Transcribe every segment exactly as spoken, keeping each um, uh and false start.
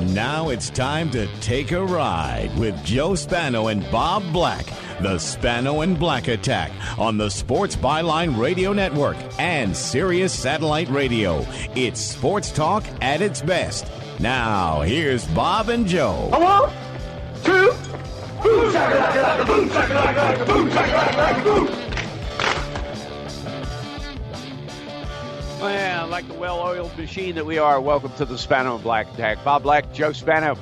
Now it's time to take a ride with Joe Spano and Bob Black. The Spano and Black Attack on the Sports Byline Radio Network and Sirius Satellite Radio. It's sports talk at its best. Now, here's Bob and Joe. One, two, boom, shakalaka, boom, shakalaka, boom, shakalaka, boom. Well, like the well-oiled machine that we are, welcome to the Spano and Black Attack. Bob Black, Joe Spano,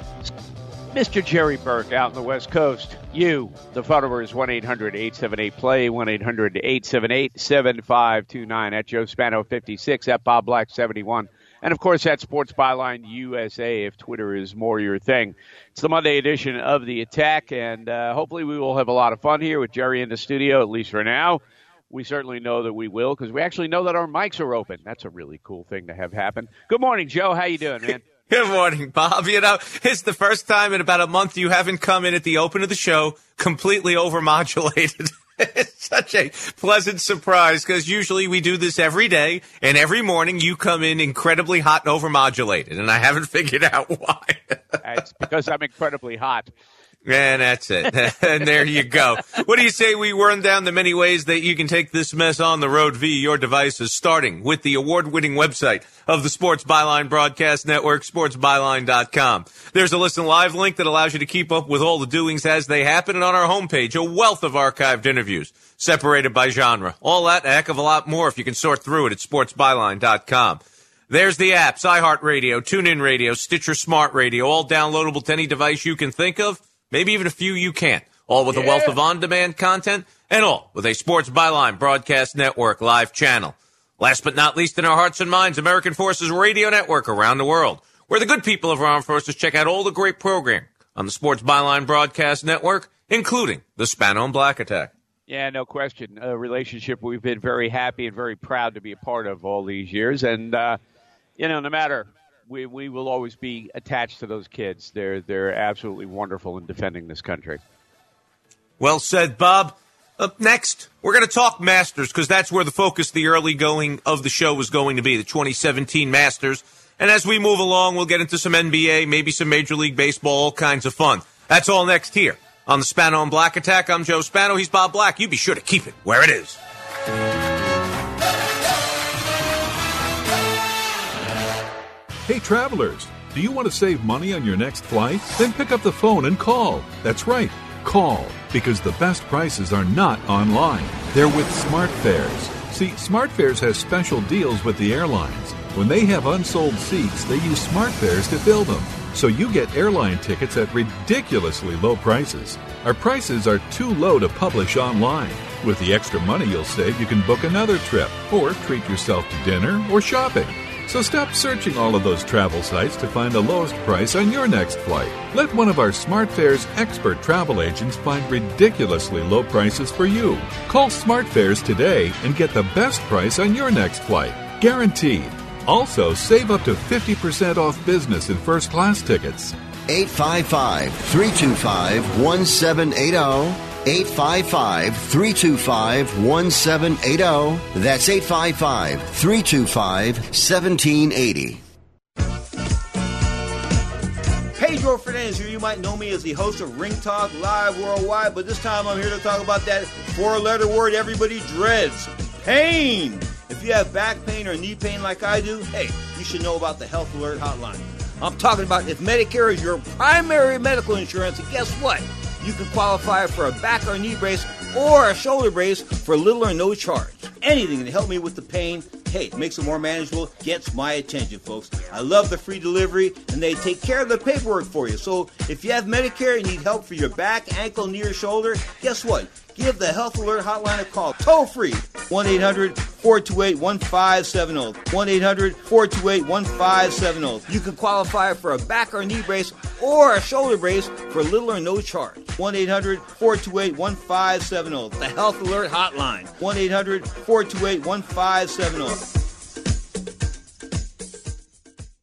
Mister Jerry Burke out on the West Coast. You, the phone number is one eight hundred eight seven eight play, one eight hundred eight seven eight seven five two nine, at Joe Spano fifty-six, at Bob Black seventy-one. And, of course, at Sports Byline U S A if Twitter is more your thing. It's the Monday edition of The Attack, and uh, hopefully we will have a lot of fun here with Jerry in the studio, at least for now. We certainly know that we will because we actually know that our mics are open. That's a really cool thing to have happen. Good morning, Joe. How you doing, man? Good morning, Bob. You know, it's the first time in about a month you haven't come in at the open of the show completely overmodulated. It's such a pleasant surprise because usually we do this every day, and every morning you come in incredibly hot and overmodulated, and I haven't figured out why. It's because I'm incredibly hot. And that's it. And there you go. What do you say we run down the many ways that you can take this mess on the road via your devices, starting with the award-winning website of the Sports Byline Broadcast Network, sports byline dot com. There's a listen live link that allows you to keep up with all the doings as they happen, and on our homepage, a wealth of archived interviews separated by genre. All that, a heck of a lot more if you can sort through it at sports byline dot com. There's the apps, iHeartRadio, TuneIn Radio, Stitcher Smart Radio, all downloadable to any device you can think of. Maybe even a few you can't, all with yeah. a wealth of on-demand content, and all with a Sports Byline Broadcast Network live channel. Last but not least in our hearts and minds, American Forces Radio Network around the world, where the good people of our armed forces check out all the great programming on the Sports Byline Broadcast Network, including the Spano and Black Attack. Yeah, no question. A relationship we've been very happy and very proud to be a part of all these years. And, uh, you know, no matter... We we will always be attached to those kids. They're they're absolutely wonderful in defending this country. Well said, Bob. Up next, we're going to talk Masters because that's where the focus, the early going of the show was going to be, the twenty seventeen Masters. And as we move along, we'll get into some N B A, maybe some Major League Baseball, all kinds of fun. That's all next here on the Spano and Black Attack. I'm Joe Spano. He's Bob Black. You be sure to keep it where it is. Hey, travelers, do you want to save money on your next flight? Then pick up the phone and call. That's right, call, because the best prices are not online. They're with SmartFares. See, SmartFares has special deals with the airlines. When they have unsold seats, they use SmartFares to fill them. So you get airline tickets at ridiculously low prices. Our prices are too low to publish online. With the extra money you'll save, you can book another trip or treat yourself to dinner or shopping. So stop searching all of those travel sites to find the lowest price on your next flight. Let one of our SmartFares expert travel agents find ridiculously low prices for you. Call SmartFares today and get the best price on your next flight. Guaranteed. Also, save up to fifty percent off business and first class tickets. eight five five, three two five, one seven eight zero. eight five five, three two five, one seven eight zero. That's eight five five, three two five, one seven eight zero. Pedro Fernandez here. You might know me as the host of Ring Talk Live Worldwide, but this time I'm here to talk about that four-letter word everybody dreads, pain. If you have back pain or knee pain like I do, hey, you should know about the Health Alert Hotline. I'm talking about if Medicare is your primary medical insurance, and guess what? You can qualify for a back or knee brace or a shoulder brace for little or no charge. Anything to help me with the pain, hey, makes it more manageable, gets my attention, folks. I love the free delivery, and they take care of the paperwork for you. So if you have Medicare and need help for your back, ankle, knee, or shoulder, guess what? Give the Health Alert Hotline a call, toll free, one eight hundred, four two eight, one five seven zero, one eight hundred, four two eight, one five seven zero. You can qualify for a back or knee brace or a shoulder brace for little or no charge. one eight hundred, four two eight, one five seven zero. The Health Alert Hotline, one eight hundred, four two eight, one five seven zero.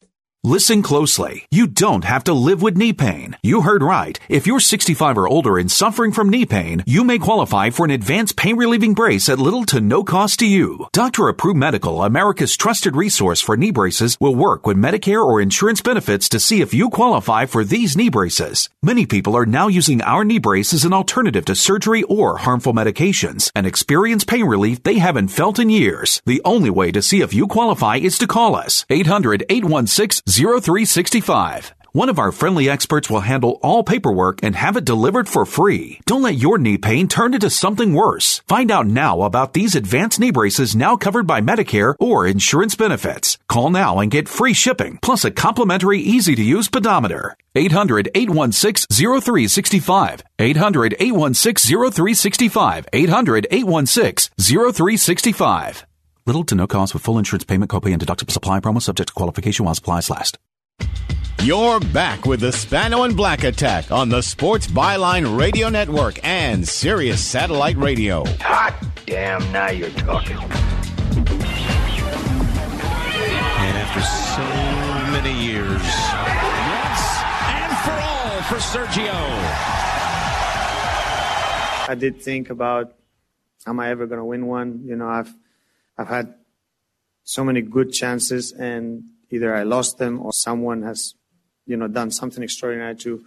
Listen closely. You don't have to live with knee pain. You heard right. If you're sixty-five or older and suffering from knee pain, you may qualify for an advanced pain-relieving brace at little to no cost to you. Doctor Approved Medical, America's trusted resource for knee braces, will work with Medicare or insurance benefits to see if you qualify for these knee braces. Many people are now using our knee brace as an alternative to surgery or harmful medications and experience pain relief they haven't felt in years. The only way to see if you qualify is to call us. eight hundred, eight one six, zero three six five. One of our friendly experts will handle all paperwork and have it delivered for free. Don't let your knee pain turn into something worse. Find out now about these advanced knee braces now covered by Medicare or insurance benefits. Call now and get free shipping, plus a complimentary easy-to-use pedometer. eight hundred, eight one six, zero three six five. eight hundred, eight one six, zero three six five. eight hundred, eight one six, zero three six five. Little to no cost with full insurance payment, copay, and deductible supply promo subject to qualification while supplies last. You're back with the Spano and Black Attack on the Sports Byline Radio Network and Sirius Satellite Radio. Hot damn, now you're talking. And after so many years, once and for all for Sergio. I did think about, am I ever going to win one? You know, I've I've had so many good chances, and either I lost them or someone has, you know, done something extraordinary to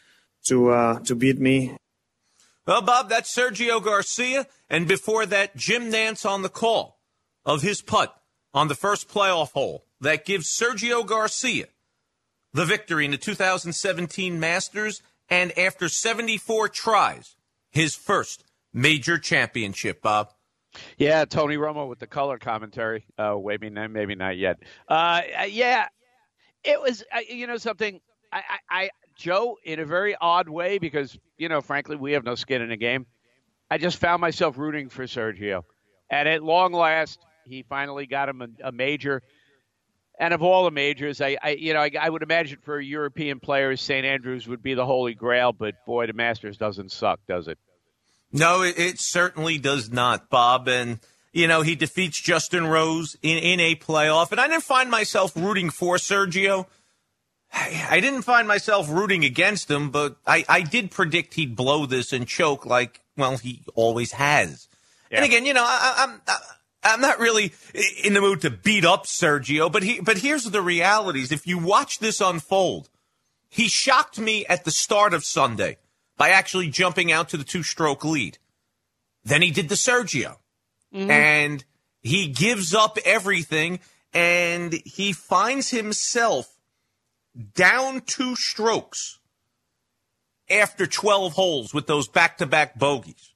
to uh, to beat me. Well, Bob, that's Sergio Garcia, and before that, Jim Nantz on the call of his putt on the first playoff hole that gives Sergio Garcia the victory in the two thousand seventeen Masters, and after seventy-four tries, his first major championship, Bob. Yeah, Tony Romo with the color commentary. Uh, maybe not, maybe not yet. Uh, yeah, it was, uh, you know, something, I, I, I, Joe, in a very odd way, because, you know, frankly, we have no skin in the game. I just found myself rooting for Sergio. And at long last, he finally got him a, a major. And of all the majors, I, I you know, I, I would imagine for European players, Saint Andrews would be the holy grail. But, boy, the Masters doesn't suck, does it? No, it, it certainly does not, Bob. And, you know, he defeats Justin Rose in, in a playoff. And I didn't find myself rooting for Sergio. I, I didn't find myself rooting against him, but I, I did predict he'd blow this and choke like, well, he always has. Yeah. And again, you know, I, I'm I, I'm not really in the mood to beat up Sergio, but he, but here's the realities. If you watch this unfold, he shocked me at the start of Sunday by actually jumping out to the two-stroke lead. Then he did the Sergio. Mm-hmm. And he gives up everything, and he finds himself down two strokes after twelve holes with those back-to-back bogeys.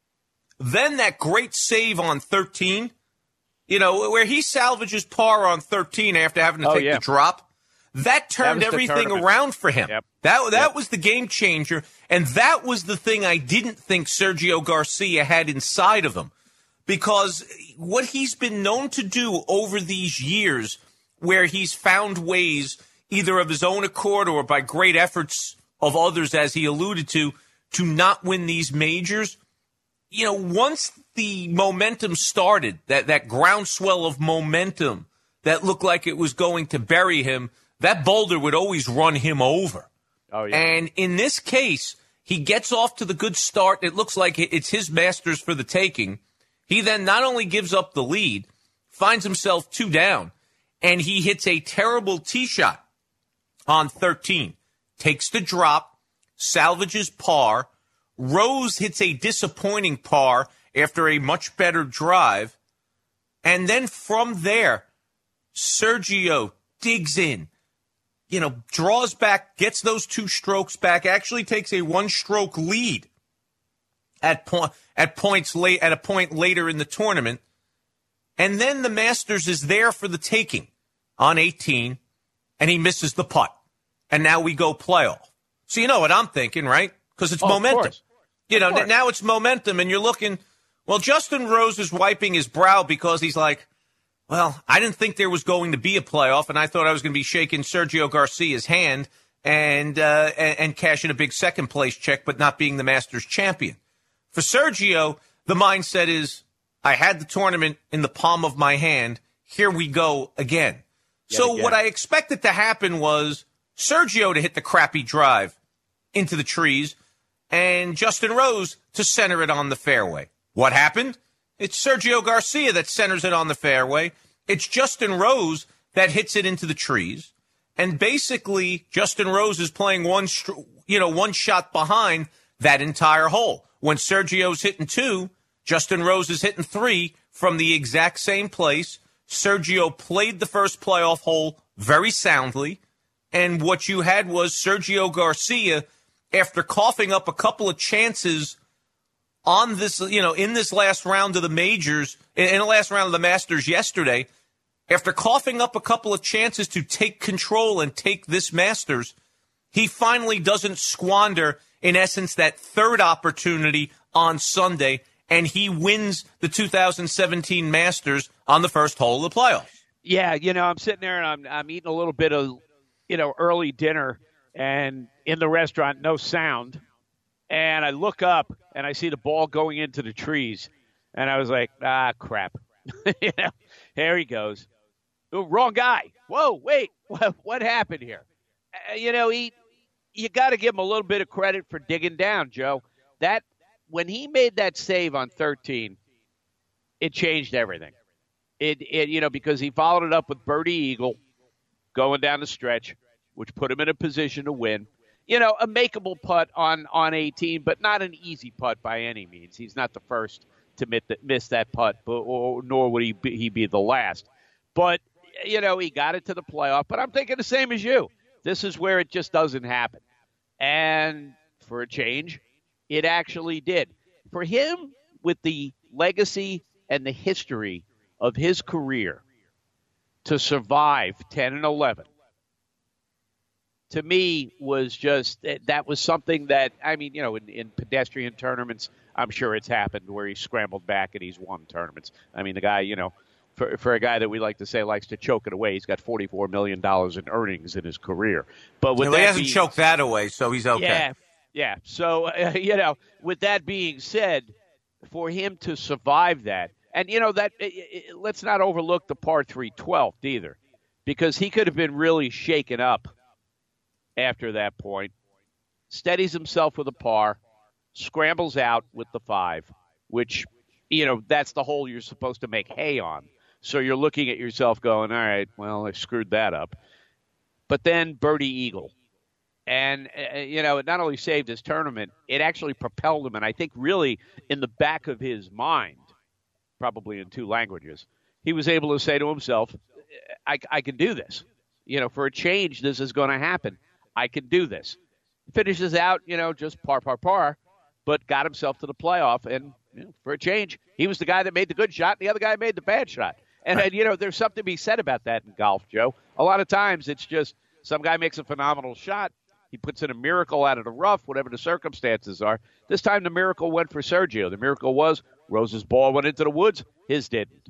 Then that great save on thirteen, you know, where he salvages par on thirteen after having to oh, take yeah. the drop. That turned that everything around for him. Yep. That that yep. was the game changer, and that was the thing I didn't think Sergio Garcia had inside of him. Because what he's been known to do over these years, where he's found ways, either of his own accord or by great efforts of others, as he alluded to, to not win these majors, you know, once the momentum started, that, that groundswell of momentum that looked like it was going to bury him, that boulder would always run him over. Oh, yeah. And in this case, he gets off to the good start. It looks like it's his Masters for the taking. He then not only gives up the lead, finds himself two down, and he hits a terrible tee shot on thirteen. Takes the drop, salvages par. Rose hits a disappointing par after a much better drive. And then from there, Sergio digs in, you know, draws back, gets those two strokes back, actually takes a one-stroke lead at point at points late at a point later in the tournament. And then the Masters is there for the taking on eighteen, and he misses the putt. And now we go playoff. So you know what I'm thinking, right? Because it's oh, momentum. You know, n- now it's momentum, and you're looking, well, Justin Rose is wiping his brow because he's like, well, I didn't think there was going to be a playoff, and I thought I was going to be shaking Sergio Garcia's hand and, uh, and and cashing a big second-place check, but not being the Masters champion. For Sergio, the mindset is, I had the tournament in the palm of my hand. Here we go again. So again. what I expected to happen was Sergio to hit the crappy drive into the trees and Justin Rose to center it on the fairway. What happened? It's Sergio Garcia that centers it on the fairway. It's Justin Rose that hits it into the trees. And basically, Justin Rose is playing one, you know, one shot behind that entire hole. When Sergio's hitting two, Justin Rose is hitting three from the exact same place. Sergio played the first playoff hole very soundly. And what you had was Sergio Garcia, after coughing up a couple of chances on this, you know, in this last round of the majors, in the last round of the Masters yesterday, after coughing up a couple of chances to take control and take this Masters, he finally doesn't squander, in essence, that third opportunity on Sunday, and he wins the two thousand seventeen Masters on the first hole of the playoffs. Yeah, you know, I'm sitting there and I'm I'm eating a little bit of, you know, early dinner, and in the restaurant, no sound. And I look up and I see the ball going into the trees, and I was like, ah, crap. You know, here he goes. Oh, wrong guy. Whoa, wait, what, what happened here? Uh, you know, he, you got to give him a little bit of credit for digging down, Joe. That when he made that save on thirteen, it changed everything. It, it, you know, because he followed it up with Birdie Eagle going down the stretch, which put him in a position to win. You know, a makeable putt on, on eighteen, but not an easy putt by any means. He's not the first to miss that, miss that putt, but, or, nor would he be, he be the last. But, you know, he got it to the playoff. But I'm thinking the same as you. This is where it just doesn't happen. And for a change, it actually did. For him, with the legacy and the history of his career, to survive ten and eleven, to me, was just, that was something that, I mean, you know, in, in pedestrian tournaments, I'm sure it's happened where he scrambled back and he's won tournaments. I mean, the guy, you know, for, for a guy that we like to say likes to choke it away, he's got forty-four million dollars in earnings in his career. But with no, that he hasn't being, choked that away, so he's okay. Yeah, yeah. So, uh, you know, with that being said, for him to survive that, and, you know, that it, it, let's not overlook the par three twelfth either, because he could have been really shaken up after that point, steadies himself with a par, scrambles out with the five, which, you know, that's the hole you're supposed to make hay on. So you're looking at yourself going, all right, well, I screwed that up. But then Birdie Eagle. And, uh, you know, it not only saved his tournament, it actually propelled him. And I think really in the back of his mind, probably in two languages, he was able to say to himself, I, I can do this. You know, for a change, this is going to happen. I can do this. Finishes out, you know, just par, par, par, but got himself to the playoff. And you know, for a change, he was the guy that made the good shot, and the other guy made the bad shot. And, and, you know, there's something to be said about that in golf, Joe. A lot of times it's just some guy makes a phenomenal shot. He puts in a miracle out of the rough, whatever the circumstances are. This time the miracle went for Sergio. The miracle was Rose's ball went into the woods. His didn't.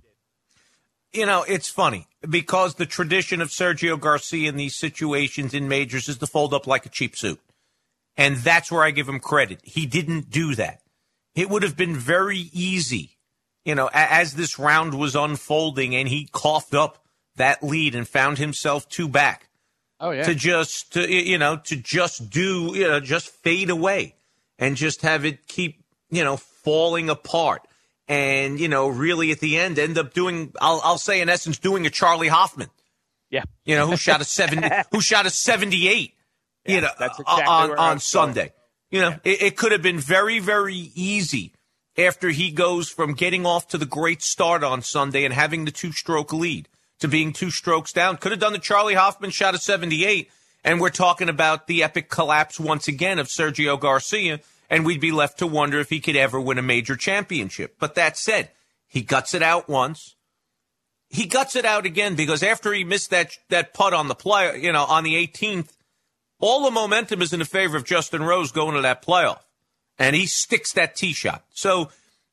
You know, it's funny because the tradition of Sergio Garcia in these situations in majors is to fold up like a cheap suit. And that's where I give him credit. He didn't do that. It would have been very easy, you know, as this round was unfolding and he coughed up that lead and found himself two back. Oh, yeah. To just, to, you know, to just do, you know, just fade away and just have it keep, you know, falling apart. And, you know, really at the end end up doing, I'll, I'll say in essence, doing a Charlie Hoffman. Yeah. You know, who shot a seven, who shot a seventy-eight, yeah, you know, that's exactly on, on on Sunday. You know, yeah. it, it could have been very, very easy after he goes from getting off to the great start on Sunday and having the two-stroke lead to being two strokes down. Could have done the Charlie Hoffman shot of seventy-eight, and we're talking about the epic collapse once again of Sergio Garcia, and we'd be left to wonder if he could ever win a major championship. But that said, he guts it out once. He guts it out again because after he missed that that putt on the play, you know, on the eighteenth, all the momentum is in the favor of Justin Rose going to that playoff, and he sticks that tee shot. So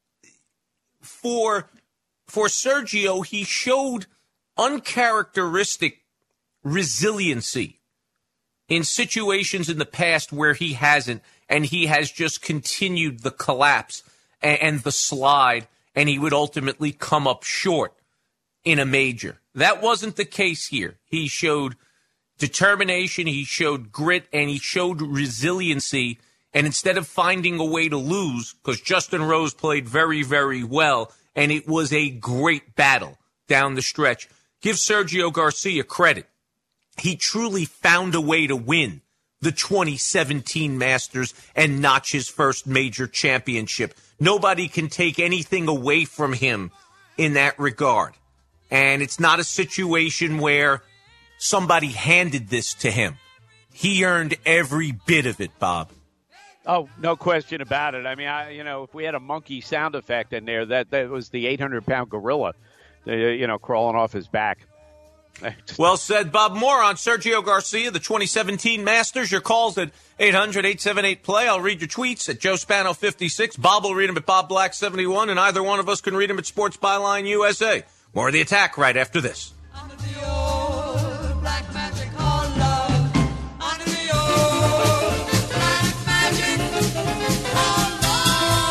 for for Sergio, he showed uncharacteristic resiliency in situations in the past where he hasn't, and he has just continued the collapse and, and the slide, and he would ultimately come up short. in a major. That wasn't the case here. He showed determination, he showed grit, and he showed resiliency. And instead of finding a way to lose, because Justin Rose played very, very well, and it was a great battle down the stretch, give Sergio Garcia credit. He truly found a way to win the twenty seventeen Masters and notch his first major championship. Nobody can take anything away from him in that regard. And it's not a situation where somebody handed this to him. He earned every bit of it, Bob. Oh, no question about it. I mean, I, you know, if we had a monkey sound effect in there, that, that was the eight hundred pound gorilla, uh, you know, crawling off his back. Well said, Bob. More on Sergio Garcia, the twenty seventeen Masters. Your calls at eight hundred, eight seven eight, play. I'll read your tweets at Joe Spano fifty-six. Bob will read them at Bob Black seventy-one, and either one of us can read them at Sports Byline U S A. More of the attack right after this. Under the old black magic called love. Under the old black magic called love.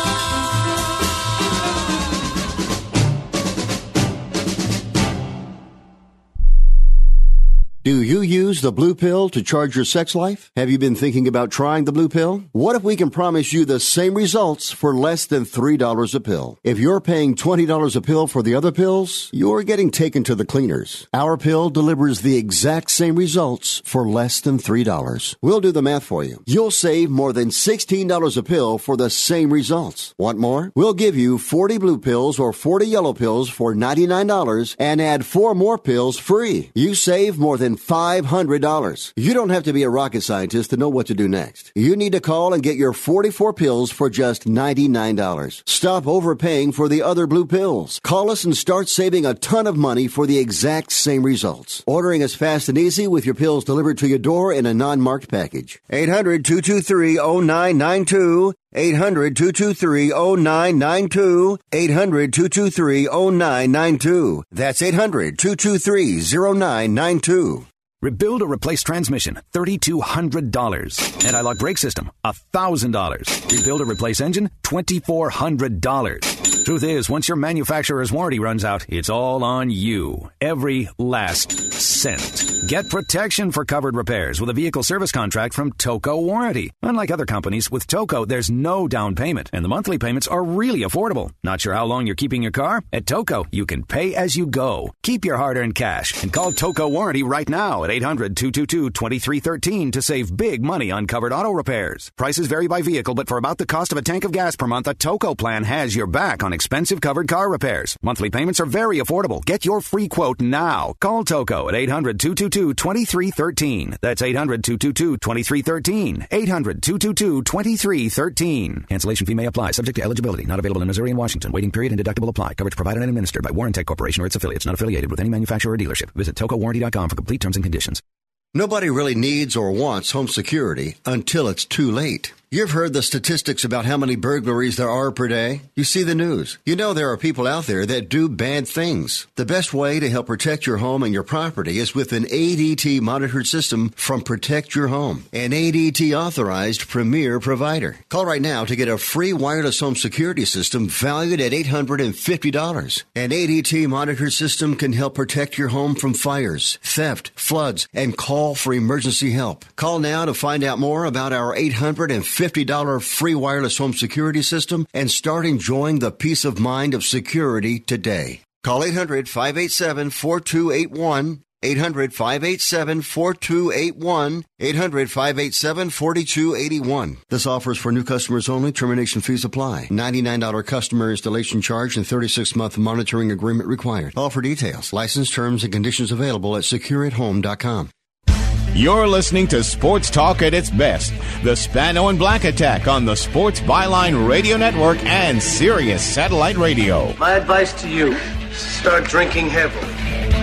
Do you use the blue pill to charge your sex life? Have you been thinking about trying the blue pill? What if we can promise you the same results for less than three dollars a pill? If you're paying twenty dollars a pill for the other pills, you're getting taken to the cleaners. Our pill delivers the exact same results for less than three dollars. We'll do the math for you. You'll save more than sixteen dollars a pill for the same results. Want more? We'll give you forty blue pills or forty yellow pills for ninety-nine dollars and add four more pills free. You save more than five hundred dollars. You don't have to be a rocket scientist to know what to do next. You need to call and get your forty-four pills for just ninety-nine dollars. Stop overpaying for the other blue pills. Call us and start saving a ton of money for the exact same results. Ordering is fast and easy with your pills delivered to your door in a non-marked package. eight hundred, two two three, oh nine nine two. eight hundred, two two three, oh nine nine two. eight hundred, two two three, oh nine nine two. That's eight hundred, two two three, oh nine nine two. Rebuild or replace transmission, three thousand two hundred dollars. Anti-lock brake system, one thousand dollars. Rebuild or replace engine, two thousand four hundred dollars. Truth is, once your manufacturer's warranty runs out, it's all on you. Every last cent. Get protection for covered repairs with a vehicle service contract from Toco Warranty. Unlike other companies, with Toco, there's no down payment, and the monthly payments are really affordable. Not sure how long you're keeping your car? At Toco, you can pay as you go. Keep your hard-earned cash and call Toco Warranty right now at eight hundred, two two two, two three one three to save big money on covered auto repairs. Prices vary by vehicle, but for about the cost of a tank of gas per month, a Toco plan has your back on expensive covered car repairs. Monthly payments are very affordable. Get your free quote now. Call Toco at eight hundred, two two two, two three one three. That's eight hundred, two two two, two three one three. eight hundred, two two two, two three one three. Cancellation fee may apply. Subject to eligibility. Not available in Missouri and Washington. Waiting period and deductible apply. Coverage provided and administered by Warrantech Corporation or its affiliates. Not affiliated with any manufacturer or dealership. Visit toco warranty dot com for complete terms and conditions. Nobody really needs or wants home security until it's too late. You've heard the statistics about how many burglaries there are per day. You see the news. You know there are people out there that do bad things. The best way to help protect your home and your property is with an A D T monitored system from Protect Your Home, an A D T authorized premier provider. Call right now to get a free wireless home security system valued at eight hundred fifty dollars. An A D T monitored system can help protect your home from fires, theft, floods, and call for emergency help. Call now to find out more about our eight hundred fifty dollars free wireless home security system and start enjoying the peace of mind of security today. Call eight hundred, five eight seven, four two eight one, eight hundred, five eight seven, four two eight one, eight hundred, five eight seven, four two eight one. This offer is for new customers only. Termination fees apply. ninety-nine dollars customer installation charge and thirty-six month monitoring agreement required. All for details. License terms and conditions available at secure at home dot com. You're listening to Sports Talk at its best. The Spano and Black Attack on the Sports Byline Radio Network and Sirius Satellite Radio. My advice to you, start drinking heavily.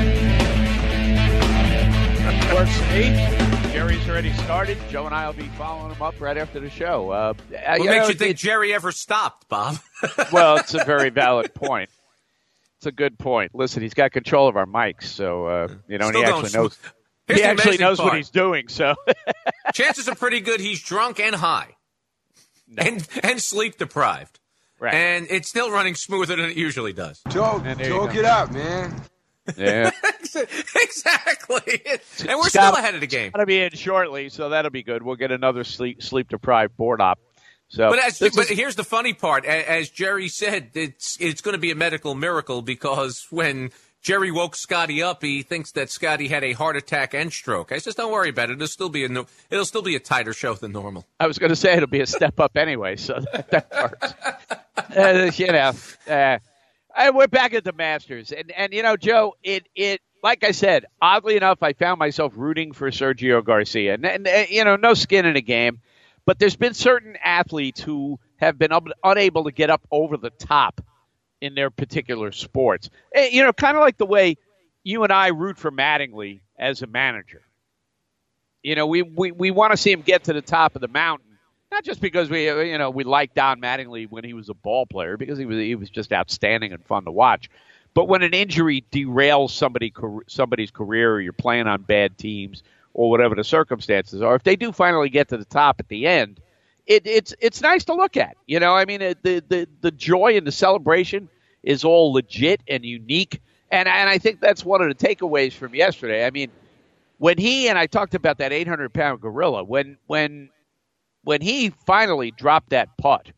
Works for me. Jerry's already started. Joe and I will be following him up right after the show. Uh, what you makes know, you think it, Jerry ever stopped, Bob? Well, it's a very valid point. It's a good point. Listen, he's got control of our mics, so, uh, you know, and he actually knows... Here's he actually knows part. what he's doing, so. Chances are pretty good he's drunk and high. No. And and sleep deprived. Right. And it's still running smoother than it usually does. Joe, Joe, get out, man. Yeah. Exactly. And we're Scott, still ahead of the game. Going to be in shortly, so that'll be good. We'll get another sleep sleep deprived board op. So, but, as, this but is, here's the funny part. As Jerry said, it's it's going to be a medical miracle because when Jerry woke Scotty up, he thinks that Scotty had a heart attack and stroke. I says, don't worry about it. It'll still be a no, it'll still be a tighter show than normal. I was going to say it'll be a step up anyway, so that, that works. uh, you know, uh, I, we're back at the Masters, and and you know, Joe, it it like I said, oddly enough, I found myself rooting for Sergio Garcia, and, and, and you know, no skin in the game. But there's been certain athletes who have been un- unable to get up over the top in their particular sports. You know, kind of like the way you and I root for Mattingly as a manager. You know, we, we, we want to see him get to the top of the mountain, not just because we you know we liked Don Mattingly when he was a ball player, because he was he was just outstanding and fun to watch. But when an injury derails somebody somebody's career, or you're playing on bad teams, or whatever the circumstances are, if they do finally get to the top at the end, it, it's it's nice to look at. You know, I mean, it, the, the the joy and the celebration is all legit and unique, and and I think that's one of the takeaways from yesterday. I mean, when he and I talked about that eight hundred pound gorilla, when when when he finally dropped that putt,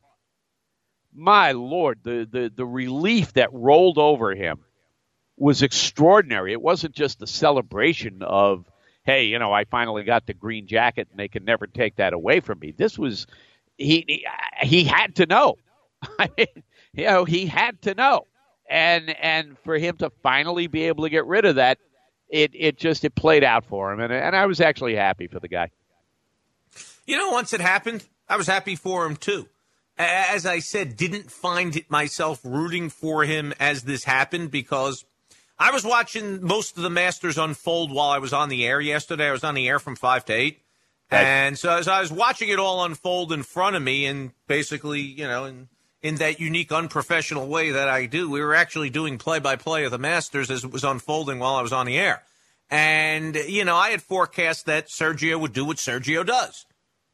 my Lord, the the the relief that rolled over him was extraordinary. It wasn't just the celebration of, hey, you know, I finally got the green jacket and they can never take that away from me. This was, he he, he had to know. I mean, you know, he had to know. And and for him to finally be able to get rid of that, it, it just, it played out for him. And, and I was actually happy for the guy. You know, once it happened, I was happy for him too. As I said, didn't find it myself rooting for him as this happened because I was watching most of the Masters unfold while I was on the air yesterday. I was on the air from five to eight. Right. And so as I was watching it all unfold in front of me and basically, you know, in, in that unique, unprofessional way that I do, we were actually doing play-by-play of the Masters as it was unfolding while I was on the air. And, you know, I had forecast that Sergio would do what Sergio does.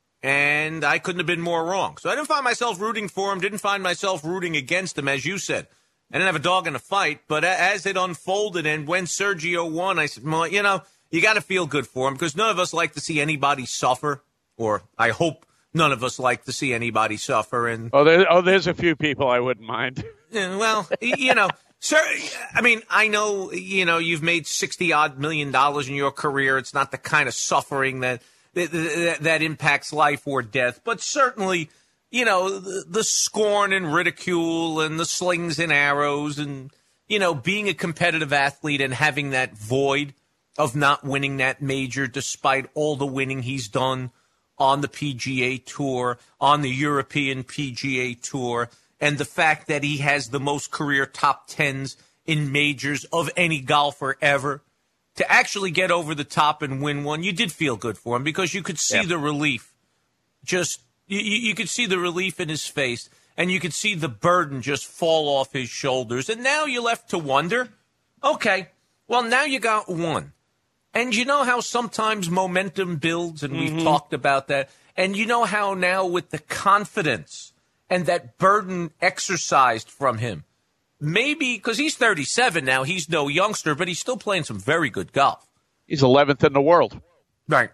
And I couldn't have been more wrong. So I didn't find myself rooting for him, didn't find myself rooting against him, as you said. I didn't have a dog in the fight, but as it unfolded and when Sergio won, I said, well, you know, you got to feel good for him because none of us like to see anybody suffer, or I hope none of us like to see anybody suffer. And oh, there, oh there's a few people I wouldn't mind. Well, you know, sir, I mean, I know, you know, you've made sixty odd million dollars in your career. It's not the kind of suffering that that, that impacts life or death, but certainly, you know, the, the scorn and ridicule and the slings and arrows and, you know, being a competitive athlete and having that void of not winning that major despite all the winning he's done on the P G A Tour, on the European P G A Tour, and the fact that he has the most career top tens in majors of any golfer ever. To actually get over the top and win one, you did feel good for him because you could see yeah. the relief. Just you, you could see the relief in his face, and you could see the burden just fall off his shoulders. And now you're left to wonder, okay, well, now you got one. And you know how sometimes momentum builds, and we've mm-hmm. talked about that. And you know how now with the confidence and that burden exercised from him, maybe because he's thirty-seven now, he's no youngster, but he's still playing some very good golf. He's eleventh in the world. Right.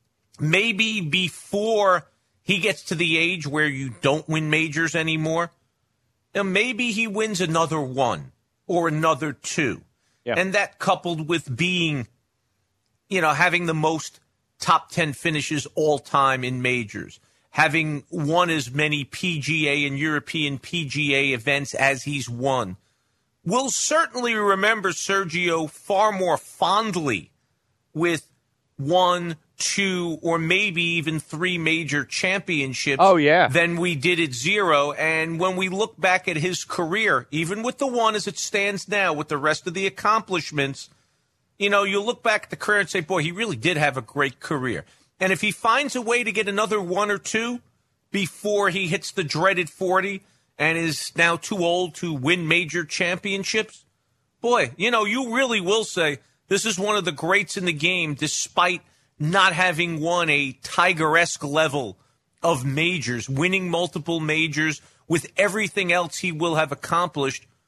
Maybe before he gets to the age where you don't win majors anymore, and maybe he wins another one or another two. Yeah. And that coupled with being, you know, having the most top ten finishes all time in majors, having won as many P G A and European P G A events as he's won, we'll certainly remember Sergio far more fondly with one, two, or maybe even three major championships oh, yeah. than we did at zero. And when we look back at his career, even with the one as it stands now, with the rest of the accomplishments, you know, you look back at the career and say, boy, he really did have a great career. And if he finds a way to get another one or two before he hits the dreaded forty and is now too old to win major championships, boy, you know, you really will say this is one of the greats in the game despite not having won a Tiger-esque level of majors, winning multiple majors with everything else he will have accomplished.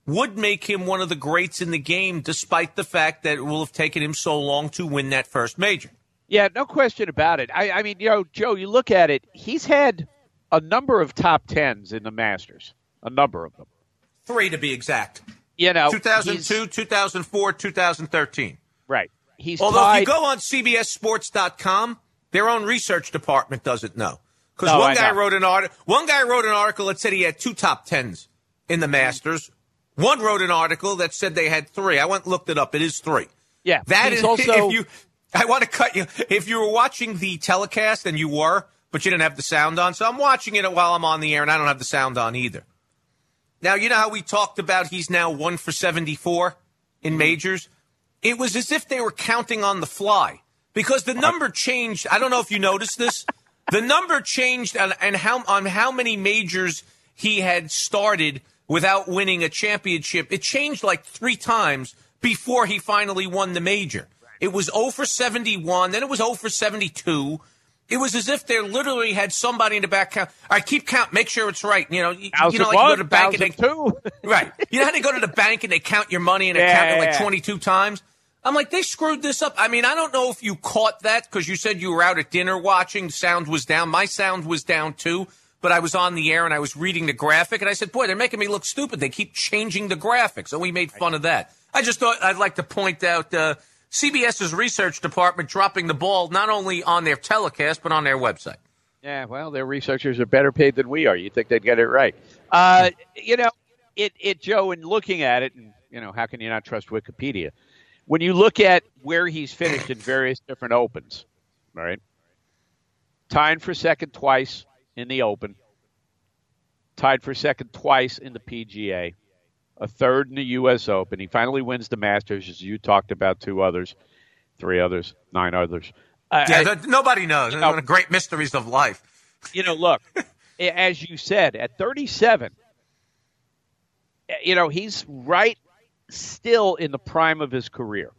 would make him one of the greats in the game, despite the fact that it will have taken him so long to win that first major. Yeah, no question about it. I, I mean, you know, Joe, you look at it, he's had a number of top tens in the Masters, a number of them. Three to be exact. You know, two thousand two, two thousand four, two thousand thirteen. Right. He's Although tied, if you go on C B S Sports dot com, their own research department doesn't know. Because No, one I guy know. wrote an article. One guy wrote an article that said he had two top tens in the Masters. One wrote an article that said they had three. I went and looked it up. It is three. Yeah, That he's is also- if you. I want to cut you. If you were watching the telecast, and you were, but you didn't have the sound on, so I'm watching it while I'm on the air, and I don't have the sound on either. Now, you know how we talked about he's now one for seventy-four in majors? It was as if they were counting on the fly because the number changed. I don't know if you noticed this. The number changed on, and how, on how many majors he had started without winning a championship. It changed like three times before he finally won the major. It was oh for seventy-one, then it was oh for seventy-two. It was as if they literally had somebody in the back count. All right, keep count. Make sure it's right. You know, you, you know, like you go to the bank and they two. right. You know how they go to the bank and they count your money and they Yeah, count it yeah, like yeah. twenty-two times. I'm like, they screwed this up. I mean, I don't know if you caught that because you said you were out at dinner watching. Sound was down. My sound was down too. But I was on the air and I was reading the graphic and I said, boy, they're making me look stupid. They keep changing the graphics. And we made fun of that. I just thought I'd like to point out uh, CBS's research department dropping the ball not only on their telecast, but on their website. Yeah, well, their researchers are better paid than we are. You think they'd get it right? Uh, you know, it, it, Joe, in looking at it, and you know, how can you not trust Wikipedia? When you look at where he's finished in various different opens, right? Tied for second twice in the Open, tied for second twice in the P G A, a third in the U S Open. He finally wins the Masters, as you talked about, two others, three others, nine others. Uh, Yeah, I- th- nobody knows. you It's know- one of the great mysteries of life. You know, look, as you said, at thirty-seven, you know, he's right still in the prime of his career.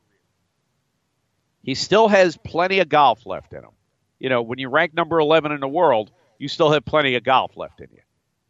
He still has plenty of golf left in him. You know, when you rank number eleven in the world, you still have plenty of golf left in you.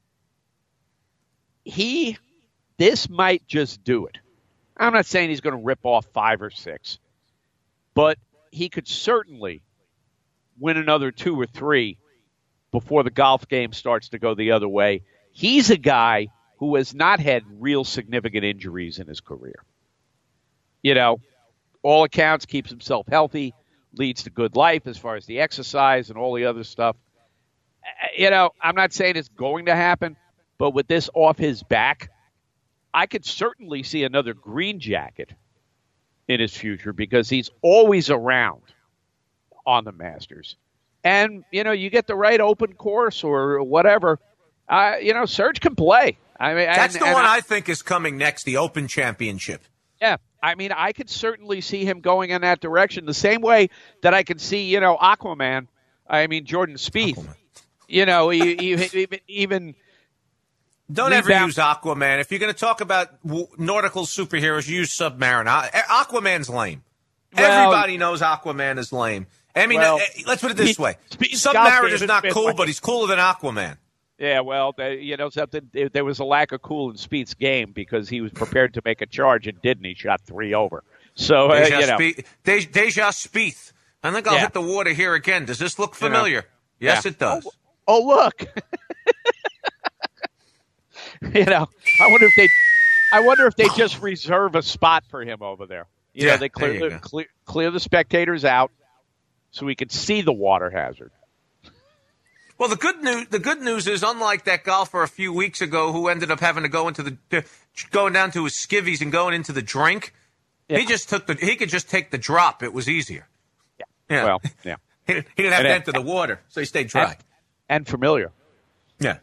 He, this might just do it. I'm not saying he's going to rip off five or six, but he could certainly win another two or three before the golf game starts to go the other way. He's a guy who has not had real significant injuries in his career. You know, all accounts, keeps himself healthy, leads to good life as far as the exercise and all the other stuff. You know, I'm not saying it's going to happen, but with this off his back, I could certainly see another green jacket in his future because he's always around on the Masters. And, you know, you get the right open course or whatever, uh, you know, Serge can play. I mean, That's and, the and one I, I think is coming next, the Open Championship. Yeah, I mean, I could certainly see him going in that direction the same way that I could see, you know, Aquaman, I mean, Jordan Spieth. Aquaman. You know, even, even Don't ever use Aquaman. If you're going to talk about w- nautical superheroes, use Submariner. Aquaman's lame. Well, Everybody knows Aquaman is lame. I mean, well, uh, let's put it this he, way. Spieth, Submariner's not cool, but he's cooler than Aquaman. Yeah, well, they, you know something. There was a lack of cool in Spieth's game because he was prepared to make a charge and didn't. He shot three over. So uh, Deja you know, Spieth, De- Deja Spieth. I think I'll Yeah. hit the water here again. Does this look familiar? You know, Yes, yeah. it does. Oh, oh look. You know, I wonder if they, I wonder if they just reserve a spot for him over there. You Yeah, know, they there you clear go. the, clear, clear the spectators out so we can see the water hazard. Well, the good news the good news is, unlike that golfer a few weeks ago who ended up having to go into the going down to his skivvies and going into the drink, Yeah. he just took the he could just take the drop. It was easier. Yeah. Yeah. Well, yeah. he, he didn't have And to it- enter the water, so he stayed dry. And, and familiar. Yeah.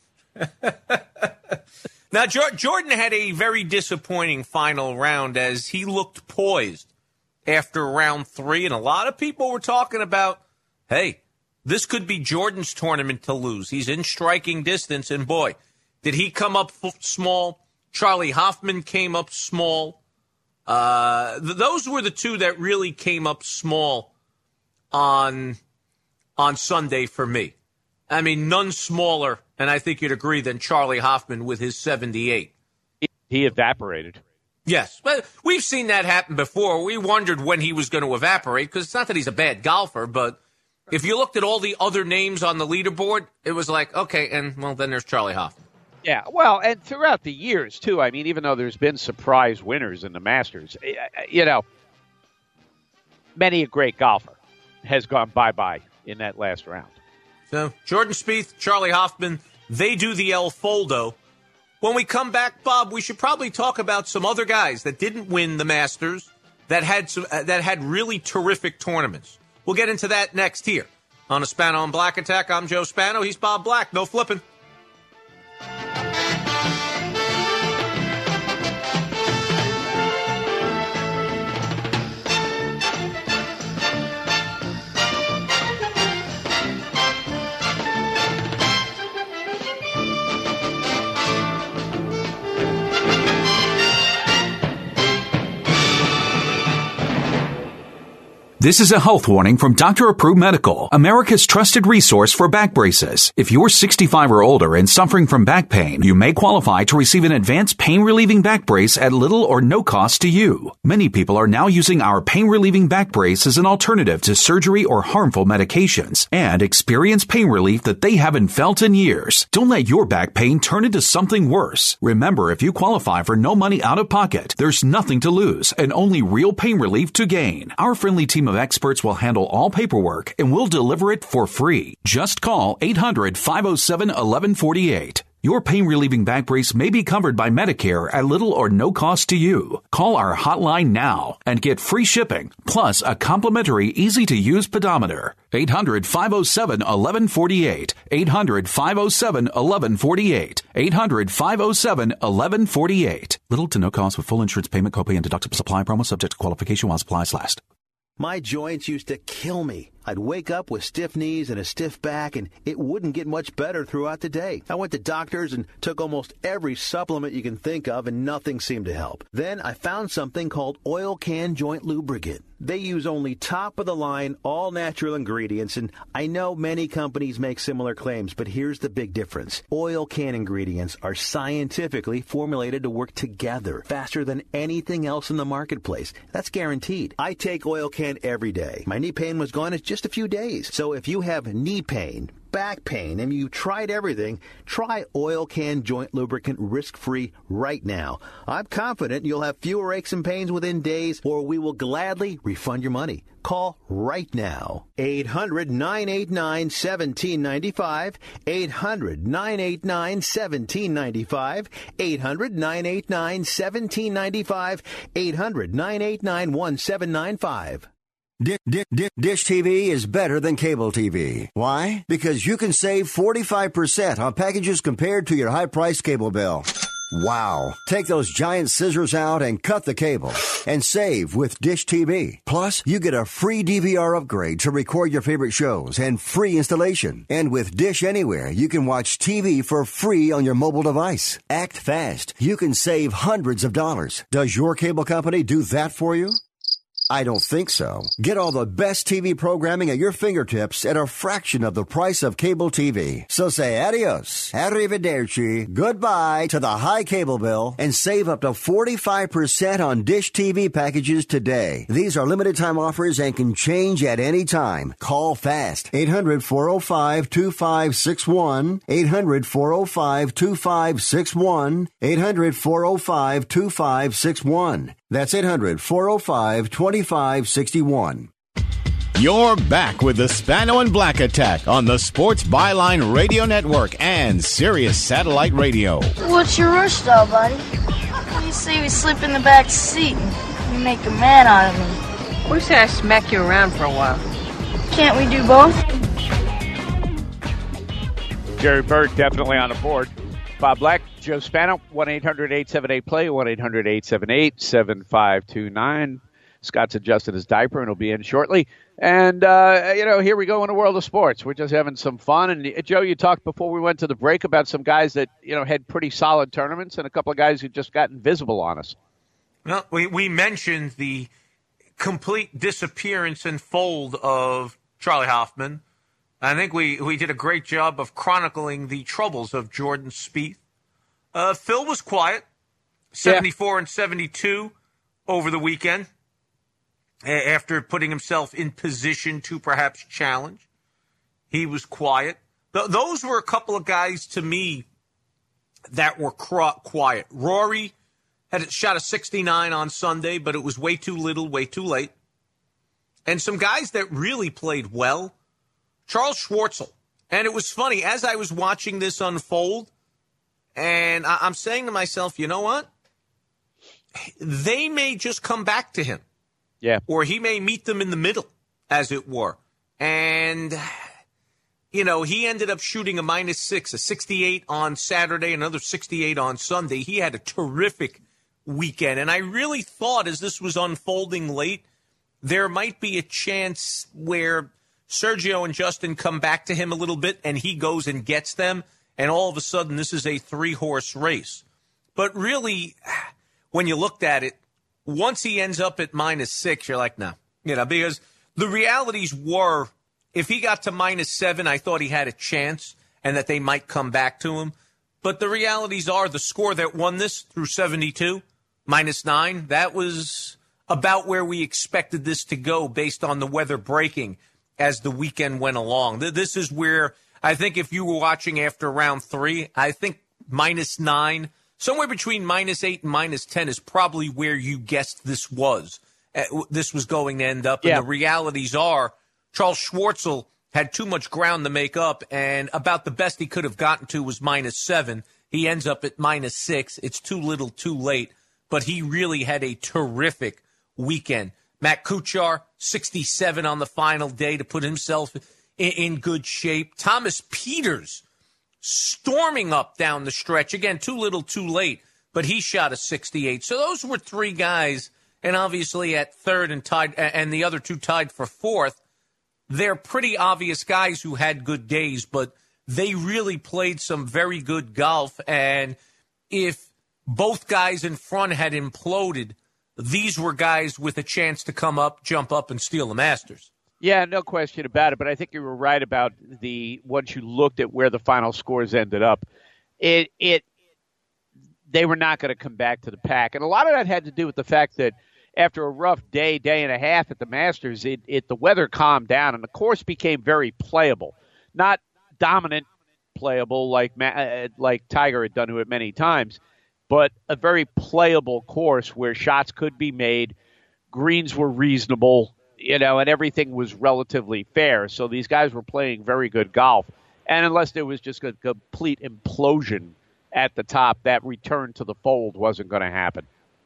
Now, jo- Jordan had a very disappointing final round as he looked poised after round three, and a lot of people were talking about, hey, this could be Jordan's tournament to lose. He's in striking distance, and boy, did he come up f- small. Charlie Hoffman came up small. Uh, th- those were the two that really came up small on on Sunday for me. I mean, none smaller, and I think you'd agree, than Charlie Hoffman with his seventy-eight. He evaporated. Yes, but we've seen that happen before. We wondered when he was going to evaporate because it's not that he's a bad golfer, but if you looked at all the other names on the leaderboard, it was like, okay, and, well, then there's Charlie Hoffman. Yeah, well, and throughout the years, too, I mean, even though there's been surprise winners in the Masters, you know, many a great golfer has gone bye-bye in that last round. So, Jordan Spieth, Charlie Hoffman, they do the El Foldo. When we come back, Bob, we should probably talk about some other guys that didn't win the Masters that had some, uh, that had really terrific tournaments. We'll get into that next here on a Spano and Black Attack. I'm Joe Spano. He's Bob Black. No flipping. This is a health warning from Doctor Approved Medical, America's trusted resource for back braces. If you're sixty-five or older and suffering from back pain, you may qualify to receive an advanced pain-relieving back brace at little or no cost to you. Many people are now using our pain-relieving back brace as an alternative to surgery or harmful medications and experience pain relief that they haven't felt in years. Don't let your back pain turn into something worse. Remember, if you qualify for no money out of pocket, there's nothing to lose and only real pain relief to gain. Our friendly team of experts will handle all paperwork and will deliver it for free. Just call eight hundred, five oh seven, eleven forty-eight. Your pain-relieving back brace may be covered by Medicare at little or no cost to you. Call our hotline now and get free shipping, plus a complimentary, easy-to-use pedometer. eight hundred, five oh seven, eleven forty-eight. eight hundred, five oh seven, eleven forty-eight. eight hundred, five oh seven, eleven forty-eight. Little to no cost with full insurance payment, copay, and deductible supply promo subject to qualification while supplies last. My joints used to kill me. I'd wake up with stiff knees and a stiff back, and it wouldn't get much better throughout the day. I went to doctors and took almost every supplement you can think of, and nothing seemed to help. Then I found something called Oil Can Joint Lubricant. They use only top-of-the-line, all-natural ingredients, and I know many companies make similar claims, but here's the big difference. Oil Can ingredients are scientifically formulated to work together faster than anything else in the marketplace. That's guaranteed. I take Oil Can every day. My knee pain was gone in just a few days. So if you have knee pain, back pain, and you tried everything, try Oil Can Joint Lubricant risk-free right now. I'm confident you'll have fewer aches and pains within days, or we will gladly refund your money. Call right now. eight hundred, nine eight nine, one seven nine five. eight hundred, nine eight nine, one seven nine five. eight hundred, nine eight nine, one seven nine five. eight hundred, nine eight nine, one seven nine five. Dish, dish, dish T V is better than cable T V. Why? Because you can save forty-five percent on packages compared to your high-priced cable bill. Wow. Take those giant scissors out and cut the cable and save with Dish T V. Plus, you get a free D V R upgrade to record your favorite shows and free installation. And with Dish Anywhere, you can watch T V for free on your mobile device. Act fast. You can save hundreds of dollars. Does your cable company do that for you? I don't think so. Get all the best T V programming at your fingertips at a fraction of the price of cable T V. So say adios, arrivederci, goodbye to the high cable bill and save up to forty-five percent on Dish T V packages today. These are limited time offers and can change at any time. Call fast. eight hundred, four oh five, two five six one. eight hundred, four oh five, two five six one. eight hundred, four oh five, two five six one. That's eight hundred, four oh five, two five six one. You're back with the Spano and Black Attack on the Sports Byline Radio Network and Sirius Satellite Radio. What's your rush, though, buddy? What do you say we slip in the back seat and you make a man out of me? We say I smack you around for a while. Can't we do both? Jerry Berg definitely on the board. Bob Black, Joe Spano, one eight hundred, eight seven eight, play, one eight hundred, eight seven eight, seven five two nine. Scott's adjusted his diaper and he'll be in shortly. And, uh, you know, here we go in the world of sports. We're just having some fun. And, uh, Joe, you talked before we went to the break about some guys that, you know, had pretty solid tournaments and a couple of guys who just got invisible on us. Well, we, we mentioned the complete disappearance and fold of Charlie Hoffman. I think we, we did a great job of chronicling the troubles of Jordan Spieth. Uh, Phil was quiet. seventy-four yeah. and seventy-two over the weekend after putting himself in position to perhaps challenge. He was quiet. Th- those were a couple of guys to me that were cr- quiet. Rory had shot a sixty-nine on Sunday, but it was way too little, way too late. And some guys that really played well. Charles Schwartzel. And it was funny, as I was watching this unfold, and I- I'm saying to myself, you know what? They may just come back to him. Yeah. Or he may meet them in the middle, as it were. And, you know, he ended up shooting a minus six, a sixty-eight on Saturday, another sixty-eight on Sunday. He had a terrific weekend. And I really thought as this was unfolding late, there might be a chance where Sergio and Justin come back to him a little bit and he goes and gets them. And all of a sudden, this is a three-horse race. But really, when you looked at it, once he ends up at minus six, you're like, no. You know, because the realities were, if he got to minus seven, I thought he had a chance and that they might come back to him. But the realities are the score that won this through seventy-two, minus nine, that was about where we expected this to go based on the weather breaking as the weekend went along. This is where I think if you were watching after round three, I think minus nine, somewhere between minus eight and minus ten is probably where you guessed this was. Uh, this was going to end up. Yeah. And the realities are Charles Schwartzel had too much ground to make up, and about the best he could have gotten to was minus seven. He ends up at minus six. It's too little, too late. But he really had a terrific weekend. Matt Kuchar, sixty-seven on the final day to put himself in, in good shape. Thomas Pieters storming up down the stretch. Again, too little, too late, but he shot a sixty-eight. So those were three guys, and obviously at third and tied, and the other two tied for fourth. They're pretty obvious guys who had good days, but they really played some very good golf. And if both guys in front had imploded, these were guys with a chance to come up, jump up, and steal the Masters. Yeah, no question about it. But I think you were right about the once you looked at where the final scores ended up, it it they were not going to come back to the pack, and a lot of that had to do with the fact that after a rough day, day and a half at the Masters, it, it the weather calmed down and the course became very playable, not dominant playable like uh, like Tiger had done to it many times, but a very playable course where shots could be made, greens were reasonable, you know, and everything was relatively fair. So these guys were playing very good golf. And unless there was just a complete implosion at the top, that return to the fold wasn't going to happen.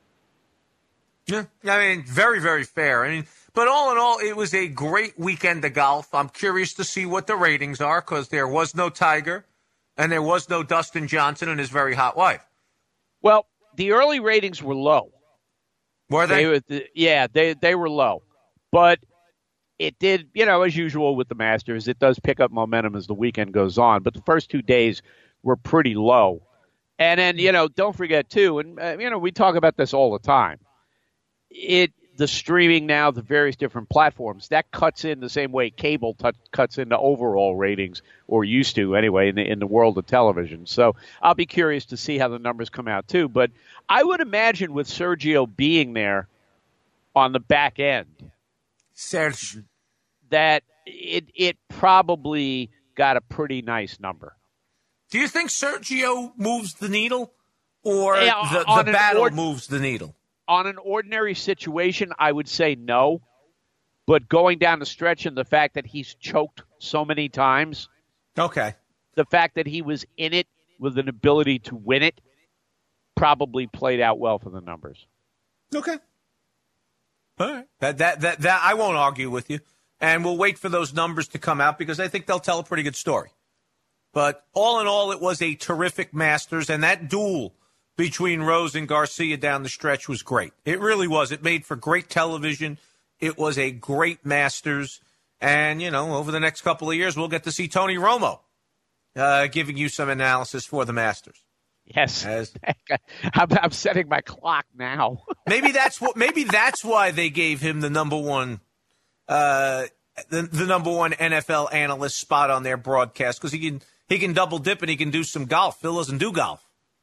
Yeah, I mean, very, very fair. I mean, but all in all, it was a great weekend of golf. I'm curious to see what the ratings are because there was no Tiger and there was no Dustin Johnson and his very hot wife. Well, the early ratings were low. Were they? they were, yeah, they they were low. But it did, you know, as usual with the Masters, it does pick up momentum as the weekend goes on. But the first two days were pretty low. And then, you know, don't forget, too, and, uh, you know, we talk about this all the time. It the streaming now, the various different platforms, that cuts in the same way cable t- cuts into overall ratings, or used to anyway, in the, in the world of television. So I'll be curious to see how the numbers come out, too. But I would imagine with Sergio being there on the back end, Serge, that it it probably got a pretty nice number. Do you think Sergio moves the needle, or Yeah, the, on the an battle ord- moves the needle? On an ordinary situation, I would say no. But going down the stretch and the fact that he's choked so many times, okay, the fact that he was in it with an ability to win it probably played out well for the numbers. Okay. All right. That, that, that, that, I won't argue with you. And we'll wait for those numbers to come out because I think they'll tell a pretty good story. But all in all, it was a terrific Masters, and that duel between Rose and Garcia down the stretch was great. It really was. It made for great television. It was a great Masters. And, you know, over the next couple of years, we'll get to see Tony Romo uh, giving you some analysis for the Masters. Yes. As, I'm, I'm setting my clock now. maybe that's what. Maybe that's why they gave him the number one, uh, the, the number one N F L analyst spot on their broadcast, because he can he can double dip and he can do some golf. Phil doesn't do golf.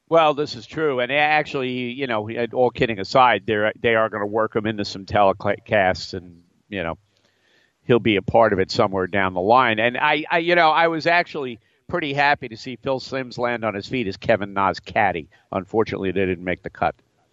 Well, this is true, and actually, you know, all kidding aside, they're they are going to work him into some telecasts, and you know, he'll be a part of it somewhere down the line. And I, I, you know, I was actually pretty happy to see Phil Simms land on his feet as Kevin Na's caddy. Unfortunately, they didn't make the cut.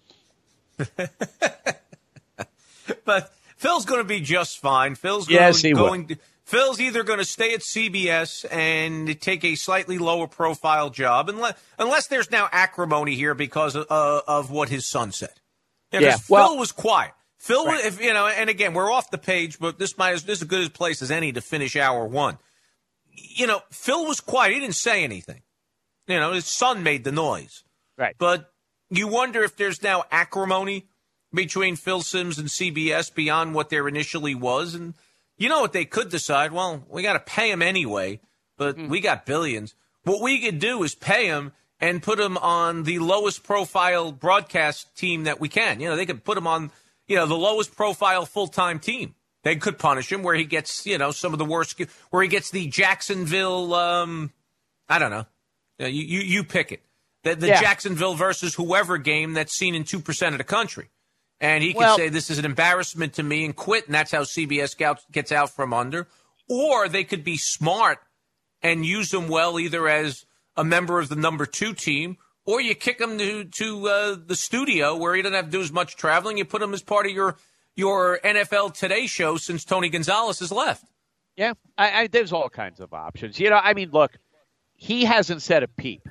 But Phil's going to be just fine. Phil's yes, going, he going will. to, Phil's either going to stay at C B S and take a slightly lower profile job, unless, unless there's now acrimony here because of, uh, of what his son said. You know, yeah, well, Phil was quiet. Phil, right. if you know, and again, we're off the page, but this might this is as good a place as any to finish hour one. You know, Phil was quiet. He didn't say anything. You know, his son made the noise. Right. But you wonder if there's now acrimony between Phil Simms and C B S beyond what there initially was, and. You know what they could decide? Well, we got to pay him anyway, but mm. we got billions. What we could do is pay him and put him on the lowest profile broadcast team that we can. You know, they could put him on, you know, the lowest profile full-time team. They could punish him where he gets, you know, some of the worst, where he gets the Jacksonville, um, I don't know. You, you, you pick it. The, the yeah. Jacksonville versus whoever game that's seen in two percent of the country. And he could well, say, this is an embarrassment to me and quit, and that's how C B S gets out from under. Or they could be smart and use him well either as a member of the number two team, or you kick him to, to uh, the studio where he doesn't have to do as much traveling. You put him as part of your, your N F L Today show since Tony Gonzalez has left. Yeah, I, I, there's all kinds of options. You know, I mean, look, he hasn't said a peep.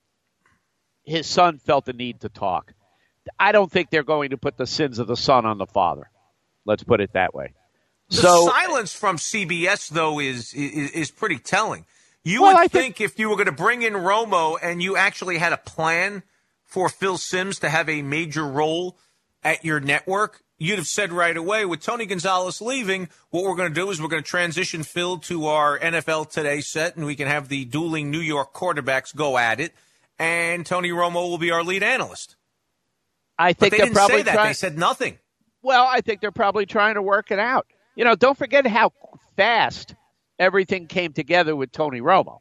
His son felt the need to talk. I don't think they're going to put the sins of the son on the father. Let's put it that way. The so, silence from C B S, though, is is, is pretty telling. You well, would I think, think if you were going to bring in Romo and you actually had a plan for Phil Simms to have a major role at your network, you'd have said right away, with Tony Gonzalez leaving, what we're going to do is we're going to transition Phil to our N F L Today set, and we can have the dueling New York quarterbacks go at it, and Tony Romo will be our lead analyst. I think but they they're didn't probably say that. Trying, they said nothing. Well, I think they're probably trying to work it out. You know, don't forget how fast everything came together with Tony Romo.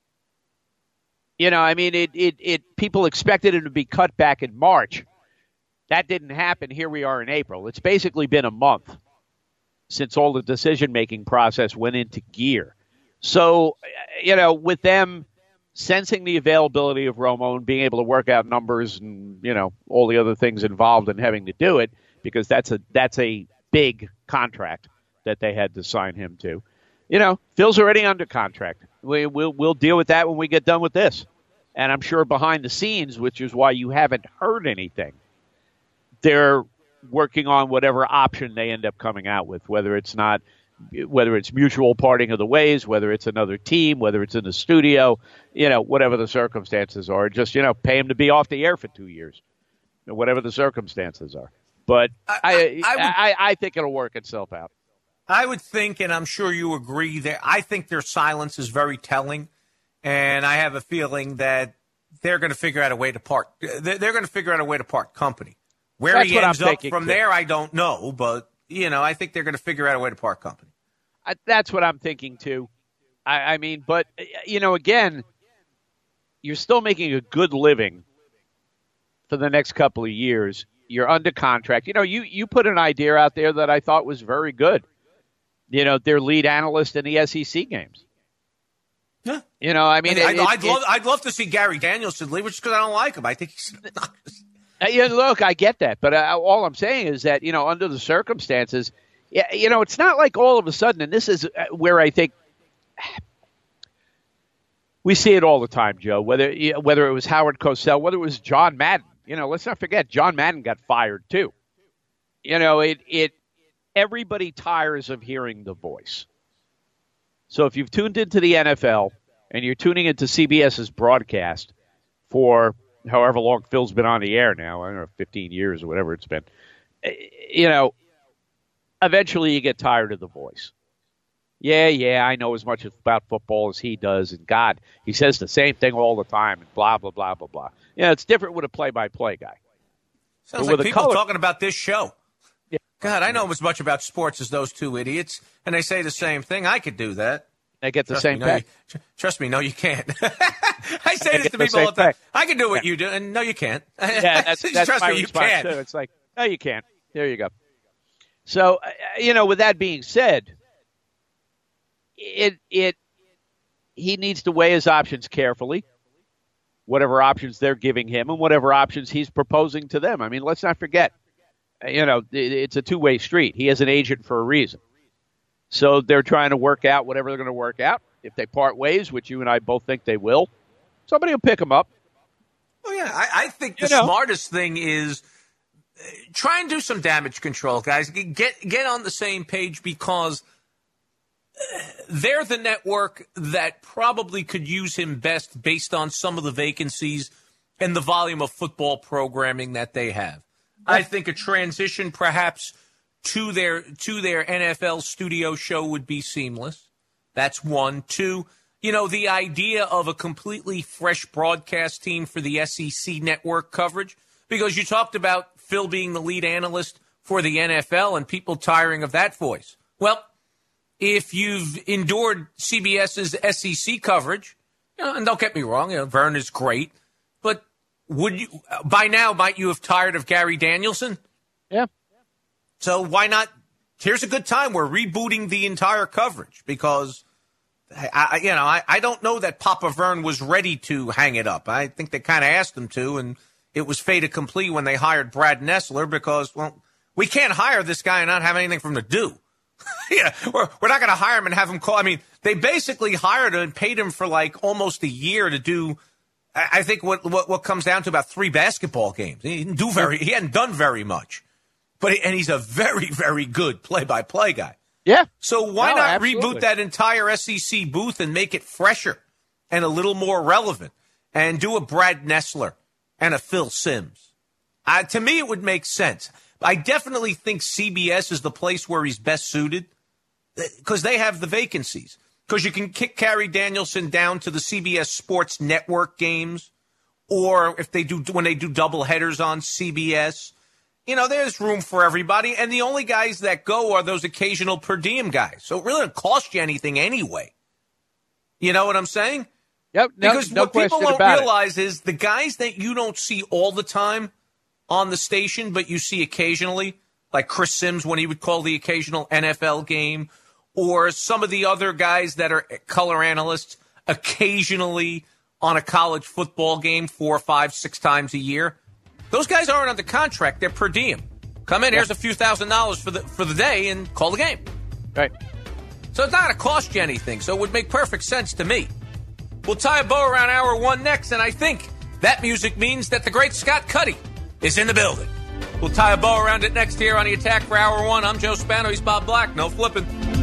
You know, I mean, it, it, it people expected him to be cut back in March. That didn't happen. Here we are in April. It's basically been a month since all the decision-making process went into gear. So, you know, with them sensing the availability of Romo and being able to work out numbers and, you know, all the other things involved in having to do it, because that's a that's a big contract that they had to sign him to. You know, Phil's already under contract. We, we'll we'll deal with that when we get done with this. And I'm sure behind the scenes, which is why you haven't heard anything, they're working on whatever option they end up coming out with, whether it's not, whether it's mutual parting of the ways, whether it's another team, whether it's in the studio, you know, whatever the circumstances are. Just, you know, pay him to be off the air for two years, whatever the circumstances are. But I I, I, I, would, I, I think it'll work itself out. I would think, and I'm sure you agree, that I think their silence is very telling, and I have a feeling that they're going to figure out a way to part. They're going to figure out a way to part company. Where That's he ends up too. from there, I don't know, but you know, I think they're going to figure out a way to part company. I, that's what I'm thinking too. I, I mean, but you know, again, you're still making a good living for the next couple of years. You're under contract. You know, you, you put an idea out there that I thought was very good. You know, their lead analyst in the S E C games. Yeah. You know, I mean, I mean it, I'd, it, love, it, I'd love to see Gary Danielson leave, just because I don't like him. I think he's obnoxious. Yeah, look, I get that, but uh, all I'm saying is that, you know, under the circumstances, yeah, you know, it's not like all of a sudden, and this is where I think we see it all the time, Joe. Whether whether it was Howard Cosell, whether it was John Madden, you know, let's not forget John Madden got fired too. You know, it it everybody tires of hearing the voice. So if you've tuned into the N F L and you're tuning into CBS's broadcast for however long Phil's been on the air now, I don't know, fifteen years or whatever it's been, you know, eventually you get tired of the voice. Yeah, yeah, I know as much about football as he does, and God, he says the same thing all the time, and blah, blah, blah, blah, blah. You know, it's different with a play-by-play guy. Sounds but like people color- talking about this show. Yeah. God, I know as much about sports as those two idiots, and they say the same thing. I could do that. They get the trust same me, no, pay. you, tr- trust me, no, you can't. I say They this get to the people all same the time. pay. I can do what Yeah. you do, and no, you can't. Yeah, that's, that's trust my me, you response can't. too. It's like, no, you can't. There you go. So, uh, you know, with that being said, it it he needs to weigh his options carefully, whatever options they're giving him and whatever options he's proposing to them. I mean, let's not forget, you know, it, it's a two-way street. He has an agent for a reason. So they're trying to work out whatever they're going to work out. If they part ways, which you and I both think they will, somebody will pick him up. Oh, yeah. I, I think the You know. smartest thing is uh, try and do some damage control, guys. Get get on the same page because uh, they're the network that probably could use him best based on some of the vacancies and the volume of football programming that they have. I think a transition perhaps to their to their N F L studio show would be seamless. That's one. Two, you know, the idea of a completely fresh broadcast team for the S E C network coverage, because you talked about Phil being the lead analyst for the N F L and people tiring of that voice. Well, if you've endured CBS's S E C coverage, you know, and don't get me wrong, you know, Vern is great, but would you, by now, might you have tired of Gary Danielson? Yeah. So why not? Here's a good time. We're rebooting the entire coverage because, I, I, you know, I, I don't know that Papa Vern was ready to hang it up. I think they kind of asked him to, and it was fait accompli when they hired Brad Nessler because, well, we can't hire this guy and not have anything for him to do. yeah, we're, we're not going to hire him and have him call. I mean, they basically hired him and paid him for like almost a year to do. I, I think what, what what comes down to about three basketball games. He didn't do very. He hadn't done very much. But and he's a very, very good play-by-play guy. Yeah. So why No, not absolutely. reboot that entire S E C booth and make it fresher and a little more relevant and do a Brad Nessler and a Phil Simms? Uh, to me, it would make sense. I definitely think C B S is the place where he's best suited because they have the vacancies. Because you can kick Gary Danielson down to the C B S Sports Network games, or if they do when they do double headers on C B S. You know, there's room for everybody, and the only guys that go are those occasional per diem guys. So it really doesn't cost you anything anyway. You know what I'm saying? Yep. No, because no what people question don't about it. realize is the guys that you don't see all the time on the station, but you see occasionally, like Chris Sims when he would call the occasional N F L game, or some of the other guys that are color analysts occasionally on a college football game four, five, six times a year. Those guys aren't under contract. They're per diem. Come in, here's a few thousand dollars for the for the day and call the game. Right. So it's not going to cost you anything. So it would make perfect sense to me. We'll tie a bow around hour one next, and I think that music means that the great Scott Cuddy is in the building. We'll tie a bow around it next here on The Attack for hour one. I'm Joe Spano. He's Bob Black. No flipping.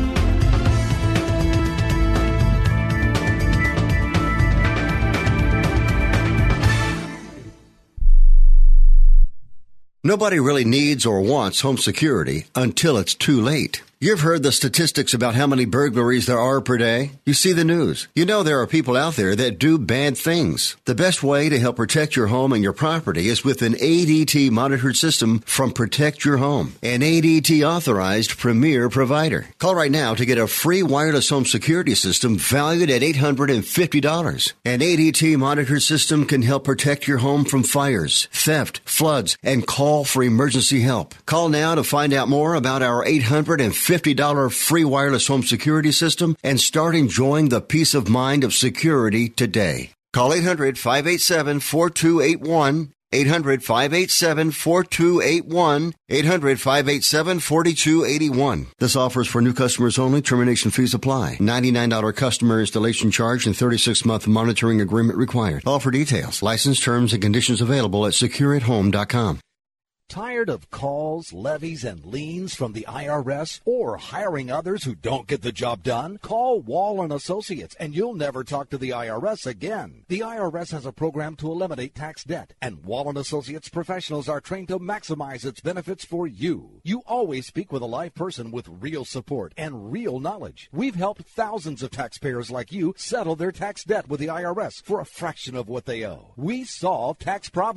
Nobody really needs or wants home security until it's too late. You've heard the statistics about how many burglaries there are per day. You see the news. You know there are people out there that do bad things. The best way to help protect your home and your property is with an A D T monitored system from Protect Your Home, an A D T authorized premier provider. Call right now to get a free wireless home security system valued at eight hundred fifty dollars. An A D T monitored system can help protect your home from fires, theft, floods, and call for emergency help. Call now to find out more about our eight hundred fifty dollars free wireless home security system and start enjoying the peace of mind of security today. Call eight hundred, five eight seven, four two eight one, eight hundred, five eight seven, four two eight one, eight hundred, five eight seven, four two eight one. This offer is for new customers only. Termination fees apply. ninety-nine dollars customer installation charge and thirty-six month monitoring agreement required. All for details. License terms and conditions available at secure at home dot com. Tired of calls, levies, and liens from the I R S or hiring others who don't get the job done? Call Wall and Associates and you'll never talk to the I R S again. The I R S has a program to eliminate tax debt, and Wall and Associates professionals are trained to maximize its benefits for you. You always speak with a live person with real support and real knowledge. We've helped thousands of taxpayers like you settle their tax debt with the I R S for a fraction of what they owe. We solve tax problems.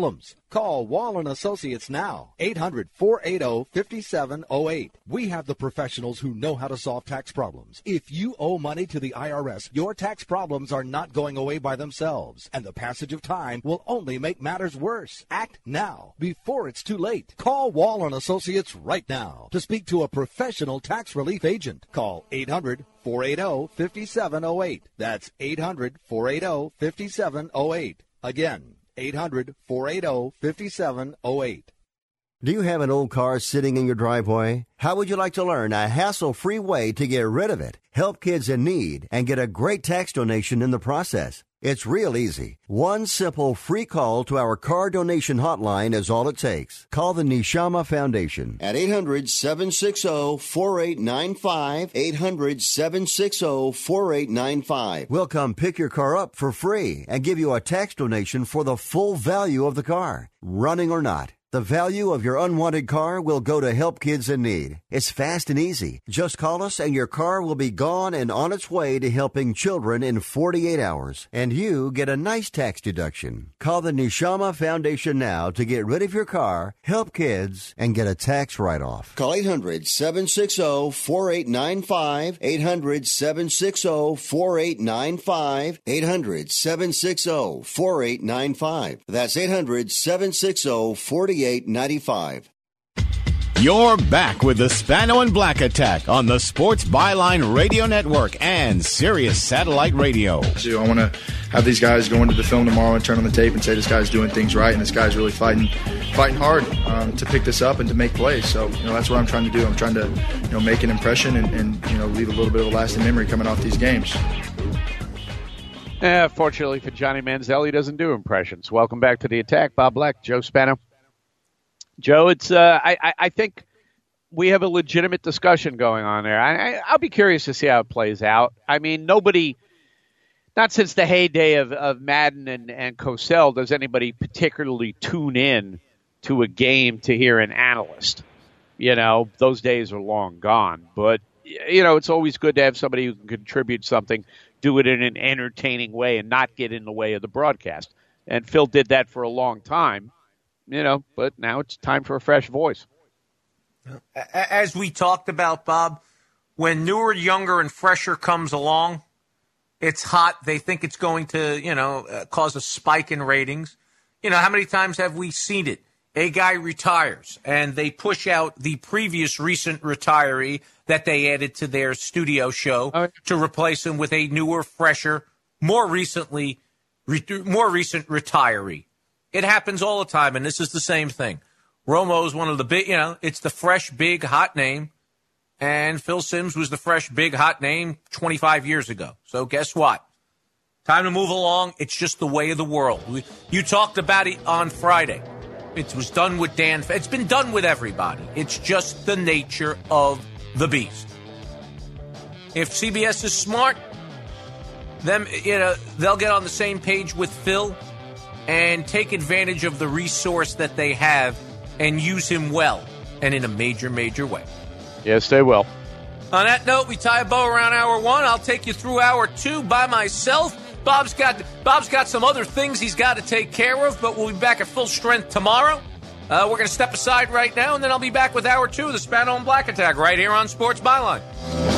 Call Wall and Associates now, eight hundred, four eight zero, five seven zero eight. We have the professionals who know how to solve tax problems. If you owe money to the I R S, your tax problems are not going away by themselves, and the passage of time will only make matters worse. Act now, before it's too late. Call Wall and Associates right now to speak to a professional tax relief agent. Call eight hundred, four eight zero, five seven zero eight. That's eight hundred, four eight zero, five seven zero eight. Again, eight hundred, four eight zero, five seven zero eight. Do you have an old car sitting in your driveway? How would you like to learn a hassle-free way to get rid of it, help kids in need, and get a great tax donation in the process? It's real easy. One simple free call to our car donation hotline is all it takes. Call the Neshama Foundation at eight hundred, seven six zero, four eight nine five, eight hundred, seven six zero, four eight nine five. We'll come pick your car up for free and give you a tax donation for the full value of the car, running or not. The value of your unwanted car will go to help kids in need. It's fast and easy. Just call us and your car will be gone and on its way to helping children in forty-eight hours. And you get a nice tax deduction. Call the Neshama Foundation now to get rid of your car, help kids, and get a tax write-off. Call eight hundred, seven six zero, four eight nine five, eight hundred, seven six zero, four eight nine five, eight hundred, seven six zero, four eight nine five. That's eight hundred, seven six zero, four eight nine five. You're back with the Spano and Black Attack on the Sports Byline Radio Network and Sirius Satellite Radio. So I want to have these guys go into the film tomorrow and turn on the tape and say this guy's doing things right and this guy's really fighting fighting hard um, to pick this up and to make plays. So, you know, that's what I'm trying to do. I'm trying to, you know, make an impression and, and you know, leave a little bit of a lasting memory coming off these games. Yeah, fortunately for Johnny Manziel, he doesn't do impressions. Welcome back to the Attack. Bob Black, Joe Spano. Joe, it's uh, I, I think we have a legitimate discussion going on there. I, I, I'll be curious to see how it plays out. I mean, nobody, not since the heyday of, of Madden and, and Cosell, does anybody particularly tune in to a game to hear an analyst. You know, those days are long gone. But, you know, it's always good to have somebody who can contribute something, do it in an entertaining way and not get in the way of the broadcast. And Phil did that for a long time. You know, but now it's time for a fresh voice. As we talked about, Bob, when newer, younger, and fresher comes along, it's hot. They think it's going to, you know, uh, cause a spike in ratings. You know, how many times have we seen it? A guy retires, and they push out the previous recent retiree that they added to their studio show okay. to replace him with a newer, fresher, more recently, re- more recent retiree. It happens all the time, and this is the same thing. Romo's one of the big, you know, it's the fresh, big, hot name, and Phil Simms was the fresh, big, hot name twenty-five years ago. So guess what? Time to move along. It's just the way of the world. We, you talked about it on Friday. It was done with Dan. It's been done with everybody. It's just the nature of the beast. If C B S is smart, them, you know, they'll get on the same page with Phil and take advantage of the resource that they have and use him well and in a major, major way. Yes, they will. On that note, we tie a bow around hour one. I'll take you through hour two by myself. Bob's got Bob's got some other things he's got to take care of, but we'll be back at full strength tomorrow. Uh, we're going to step aside right now, and then I'll be back with hour two of the Spano and Black Attack right here on Sports Byline.